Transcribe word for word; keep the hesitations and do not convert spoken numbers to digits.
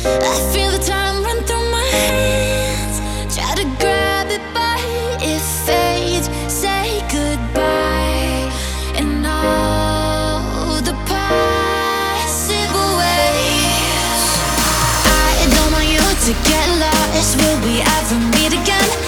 I feel the time run through my hands. Try to grab it, but it fades. Say goodbye and all the possible ways. I don't want you to get lost. Will we ever meet again?